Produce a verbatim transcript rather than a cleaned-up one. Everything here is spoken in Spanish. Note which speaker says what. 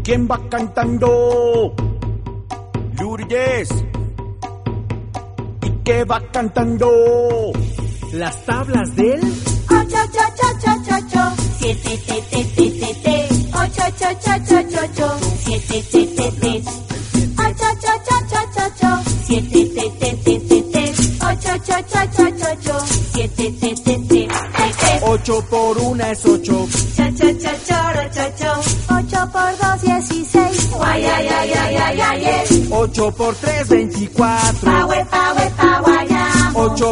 Speaker 1: ¿Quién va cantando? Lourdes. ¿Y qué va cantando?
Speaker 2: Las tablas del
Speaker 3: ocho, ocho, ocho, ocho, ocho, siete, te, te, te, te, te, ocho, ocho, ocho, ocho, ocho, siete, te, te, te, ocho, ocho, ocho, ocho, ocho, siete, te, te, te, te, te, ocho, ocho, ocho, ocho, ocho, siete, te, te, te, te, te.
Speaker 1: Ocho por una es ocho.
Speaker 3: Cha, cha, cha, choro, cho, cho. Ocho por dos, dieciséis. Guay, ay, ay, ay, ay, ay, ay.
Speaker 1: Ocho por tres, veinticuatro.
Speaker 3: Pa, we, pa, we, pa, guayamo.
Speaker 1: Ocho